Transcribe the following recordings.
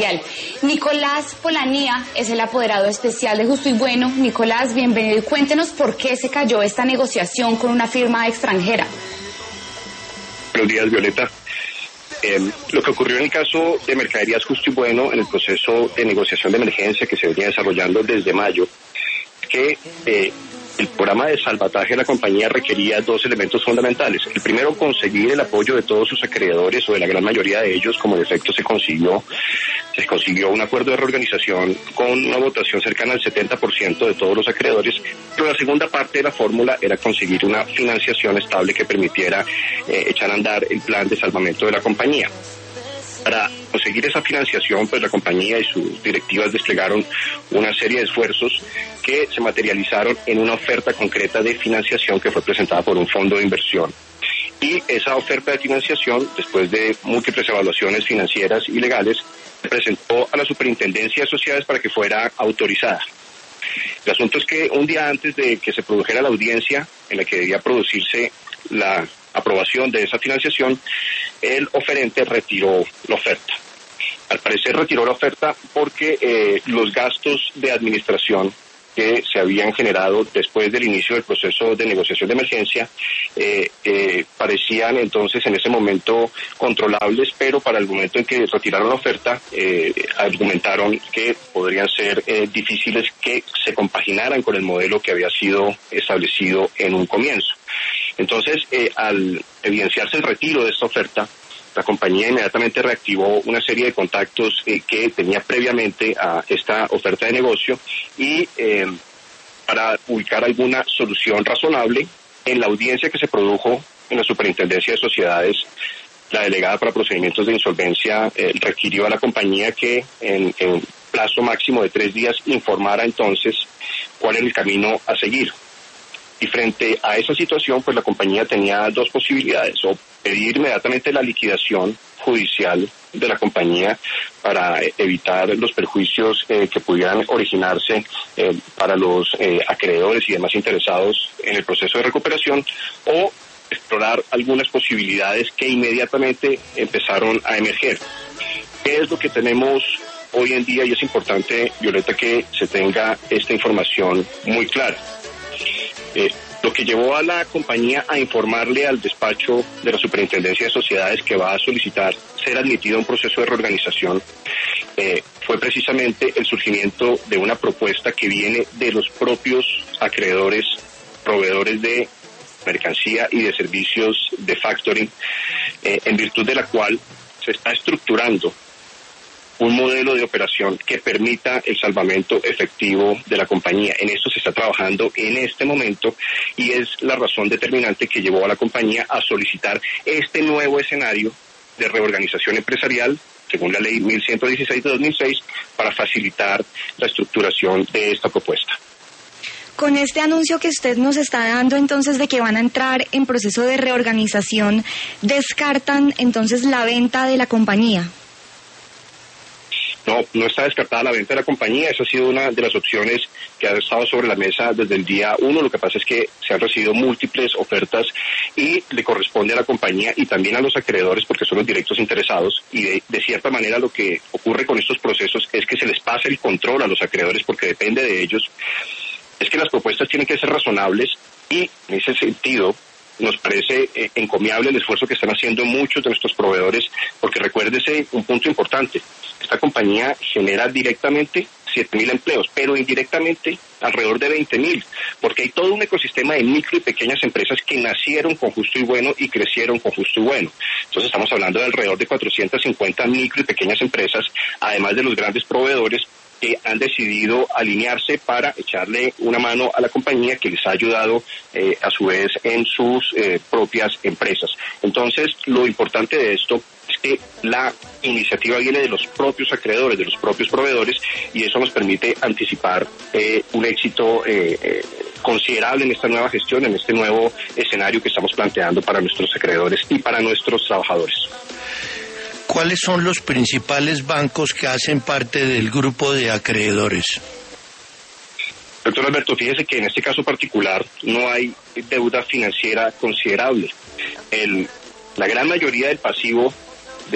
Nicolás Polanía es el apoderado especial de Justo y Bueno. Nicolás, bienvenido y cuéntenos por qué se cayó esta negociación con una firma extranjera. Buenos días, Violeta. Lo que ocurrió en el caso de Mercaderías Justo y Bueno, en el proceso de negociación de emergencia que se venía desarrollando desde mayo, es que el programa de salvataje de la compañía requería dos elementos fundamentales. El primero, conseguir el apoyo de todos sus acreedores, o de la gran mayoría de ellos, como en efecto se consiguió un acuerdo de reorganización con una votación cercana al 70% de todos los acreedores, pero la segunda parte de la fórmula era conseguir una financiación estable que permitiera echar a andar el plan de salvamento de la compañía. Para conseguir esa financiación, pues la compañía y sus directivas desplegaron una serie de esfuerzos que se materializaron en una oferta concreta de financiación que fue presentada por un fondo de inversión. Y esa oferta de financiación, después de múltiples evaluaciones financieras y legales, se presentó a la Superintendencia de Sociedades para que fuera autorizada. El asunto es que un día antes de que se produjera la audiencia en la que debía producirse la aprobación de esa financiación, el oferente retiró la oferta. Al parecer retiró la oferta porque los gastos de administración que se habían generado después del inicio del proceso de negociación de emergencia parecían entonces en ese momento controlables, pero para el momento en que retiraron la oferta argumentaron que podrían ser difíciles que se compaginaran con el modelo que había sido establecido en un comienzo. Entonces, al evidenciarse el retiro de esta oferta, la compañía inmediatamente reactivó una serie de contactos que tenía previamente a esta oferta de negocio y para ubicar alguna solución razonable, en la audiencia que se produjo en la Superintendencia de Sociedades, la delegada para procedimientos de insolvencia requirió a la compañía que en plazo máximo de 3 días informara entonces cuál era el camino a seguir. Y frente a esa situación, pues la compañía tenía dos posibilidades: o pedir inmediatamente la liquidación judicial de la compañía para evitar los perjuicios que pudieran originarse para los acreedores y demás interesados en el proceso de recuperación, o explorar algunas posibilidades que inmediatamente empezaron a emerger. ¿Qué es lo que tenemos hoy en día? Y es importante, Violeta, que se tenga esta información muy clara. Lo que llevó a la compañía a informarle al despacho de la Superintendencia de Sociedades que va a solicitar ser admitido a un proceso de reorganización fue precisamente el surgimiento de una propuesta que viene de los propios acreedores, proveedores de mercancía y de servicios de factoring, en virtud de la cual se está estructurando un modelo de operación que permita el salvamento efectivo de la compañía. En esto se está trabajando en este momento y es la razón determinante que llevó a la compañía a solicitar este nuevo escenario de reorganización empresarial, según la ley 1116 de 2006, para facilitar la estructuración de esta propuesta. Con este anuncio que usted nos está dando entonces de que van a entrar en proceso de reorganización, ¿descartan entonces la venta de la compañía? No está descartada la venta de la compañía. Esa ha sido una de las opciones que ha estado sobre la mesa desde el día 1. Lo que pasa es que se han recibido múltiples ofertas y le corresponde a la compañía y también a los acreedores, porque son los directos interesados, y de cierta manera lo que ocurre con estos procesos es que se les pasa el control a los acreedores, porque depende de ellos. Es que las propuestas tienen que ser razonables y en ese sentido nos parece encomiable el esfuerzo que están haciendo muchos de nuestros proveedores, porque recuérdese un punto importante: esta compañía genera directamente 7.000 empleos, pero indirectamente alrededor de 20.000, porque hay todo un ecosistema de micro y pequeñas empresas que nacieron con Justo y Bueno y crecieron con Justo y Bueno. Entonces estamos hablando de alrededor de 450 micro y pequeñas empresas, además de los grandes proveedores que han decidido alinearse para echarle una mano a la compañía, que les ha ayudado a su vez en sus propias empresas. Entonces, lo importante de esto es que la iniciativa viene de los propios acreedores, de los propios proveedores, y eso nos permite anticipar un éxito considerable en esta nueva gestión, en este nuevo escenario que estamos planteando para nuestros acreedores y para nuestros trabajadores. ¿Cuáles son los principales bancos que hacen parte del grupo de acreedores? Doctor Alberto, fíjese que en este caso particular no hay deuda financiera considerable. La gran mayoría del pasivo de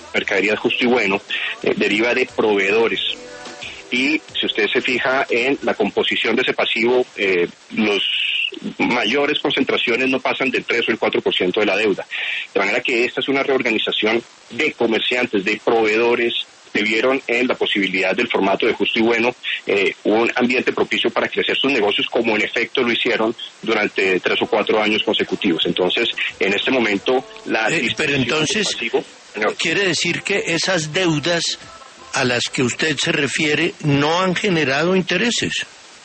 Mercaderías Justo y Bueno deriva de proveedores. Y si usted se fija en la composición de ese pasivo, los mayores concentraciones no pasan del 3 o el 4% de la deuda. De manera que esta es una reorganización de comerciantes, de proveedores, que vieron en la posibilidad del formato de Justo y Bueno un ambiente propicio para crecer sus negocios, como en efecto lo hicieron durante 3 o 4 años consecutivos. Entonces, en este momento, pero entonces, ¿quiere decir que esas deudas a las que usted se refiere no han generado intereses?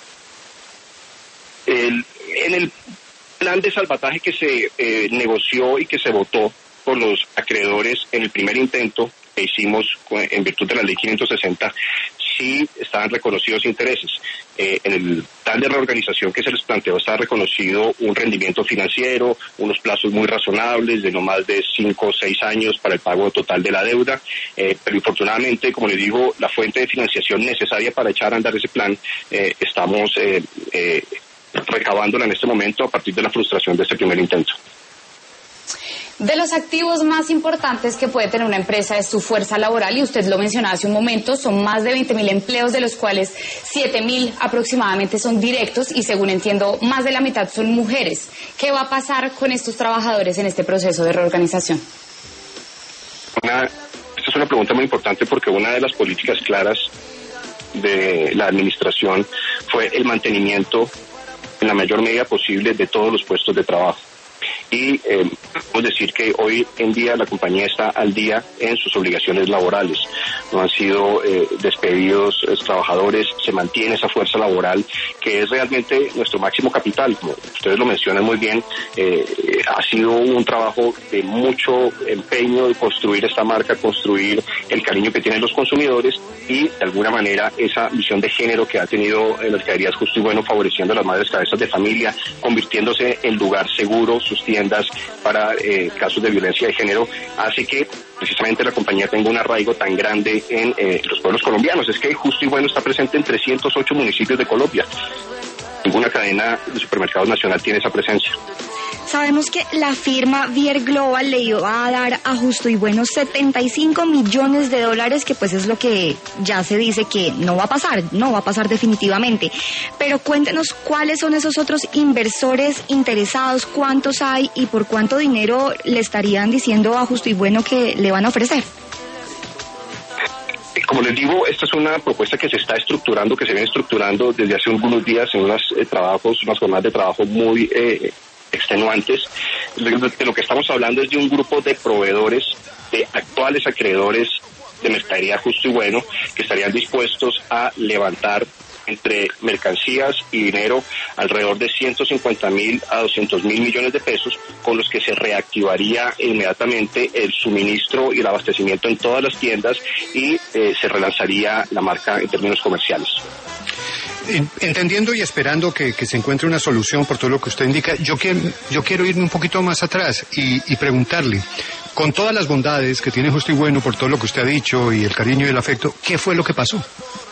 En el plan de salvataje que se negoció y que se votó por los acreedores en el primer intento que hicimos en virtud de la ley 560, sí estaban reconocidos intereses. En el plan de reorganización que se les planteó está reconocido un rendimiento financiero, unos plazos muy razonables de no más de 5 o 6 años para el pago total de la deuda, pero infortunadamente, como les digo, la fuente de financiación necesaria para echar a andar ese plan estamos recabándola en este momento a partir de la frustración de este primer intento. De los activos más importantes que puede tener una empresa es su fuerza laboral, y usted lo mencionaba hace un momento, son más de 20.000 empleos, de los cuales 7.000 aproximadamente son directos y, según entiendo, más de la mitad son mujeres. ¿Qué va a pasar con estos trabajadores en este proceso de reorganización? Esta es una pregunta muy importante, porque una de las políticas claras de la administración fue el mantenimiento en la mayor medida posible de todos los puestos de trabajo. Y podemos decir que hoy en día la compañía está al día en sus obligaciones laborales. No han sido despedidos trabajadores, se mantiene esa fuerza laboral que es realmente nuestro máximo capital. Como ustedes lo mencionan muy bien, ha sido un trabajo de mucho empeño de construir esta marca, construir el cariño que tienen los consumidores y, de alguna manera, esa visión de género que ha tenido Mercaderías Justo y Bueno, favoreciendo a las madres cabezas de familia, convirtiéndose en lugar seguro sus tiendas para casos de violencia de género, hace que precisamente la compañía tenga un arraigo tan grande en los pueblos colombianos. Es que Justo y Bueno está presente en 308 municipios de Colombia. Ninguna cadena de supermercados nacional tiene esa presencia. Sabemos que la firma Vier Global le iba a dar a Justo y Bueno $75 millones, que pues es lo que ya se dice que no va a pasar definitivamente. Pero cuéntenos cuáles son esos otros inversores interesados, cuántos hay y por cuánto dinero le estarían diciendo a Justo y Bueno que le van a ofrecer. Como les digo, esta es una propuesta que se está estructurando, que se viene estructurando desde hace algunos días en unas jornadas de trabajo muy extenuantes. De lo que estamos hablando es de un grupo de proveedores, de actuales acreedores de Mercadería Justo y Bueno, que estarían dispuestos a levantar entre mercancías y dinero alrededor de 150.000 a 200.000 millones de pesos, con los que se reactivaría inmediatamente el suministro y el abastecimiento en todas las tiendas y se relanzaría la marca en términos comerciales. Entendiendo y esperando que se encuentre una solución por todo lo que usted indica, yo quiero irme un poquito más atrás y preguntarle, con todas las bondades que tiene Justo y Bueno, por todo lo que usted ha dicho y el cariño y el afecto, ¿qué fue lo que pasó?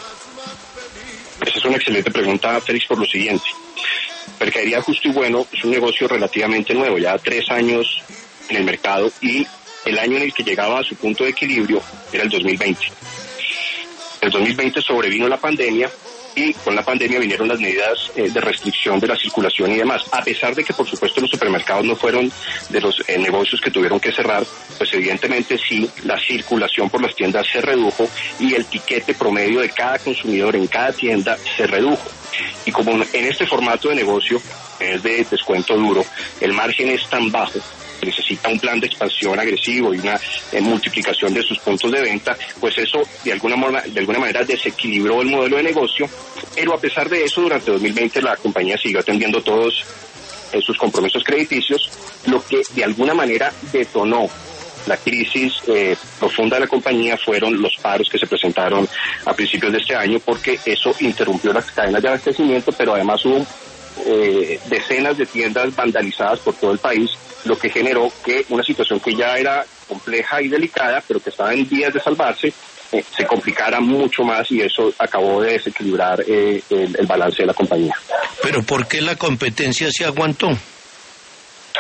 Esa es una excelente pregunta, Félix, por lo siguiente. Mercadería Justo y Bueno es un negocio relativamente nuevo, ya 3 años en el mercado, y el año en el que llegaba a su punto de equilibrio era el 2020. En el 2020 sobrevino la pandemia, y con la pandemia vinieron las medidas de restricción de la circulación y demás. A pesar de que, por supuesto, los supermercados no fueron de los negocios que tuvieron que cerrar, pues evidentemente sí, la circulación por las tiendas se redujo y el tiquete promedio de cada consumidor en cada tienda se redujo. Y como en este formato de negocio, es de descuento duro, el margen es tan bajo, necesita un plan de expansión agresivo y una multiplicación de sus puntos de venta, pues eso de alguna manera desequilibró el modelo de negocio, pero a pesar de eso, durante 2020 la compañía siguió atendiendo todos sus compromisos crediticios, lo que de alguna manera detonó la crisis profunda de la compañía fueron los paros que se presentaron a principios de este año, porque eso interrumpió las cadenas de abastecimiento, pero además hubo decenas de tiendas vandalizadas por todo el país, lo que generó que una situación que ya era compleja y delicada, pero que estaba en vías de salvarse, se complicara mucho más, y eso acabó de desequilibrar el balance de la compañía. ¿Pero por qué la competencia se aguantó?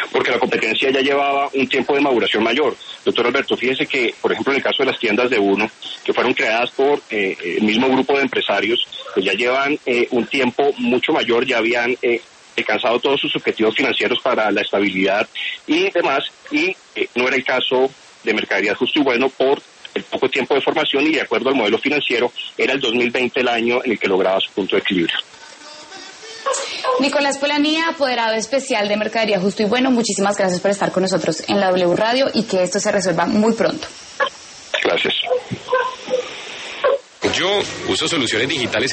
porque la competencia ya llevaba un tiempo de maduración mayor. Doctor Alberto, fíjese que, por ejemplo, en el caso de las tiendas de Uno, que fueron creadas por el mismo grupo de empresarios, pues ya llevan un tiempo mucho mayor, ya habían alcanzado todos sus objetivos financieros para la estabilidad y demás, y no era el caso de Mercaderías Justo y Bueno por el poco tiempo de formación, y de acuerdo al modelo financiero era el 2020 el año en el que lograba su punto de equilibrio. Nicolás Polanía, apoderado especial de Mercadería Justo y Bueno, muchísimas gracias por estar con nosotros en la W Radio y que esto se resuelva muy pronto. Gracias. Yo uso soluciones digitales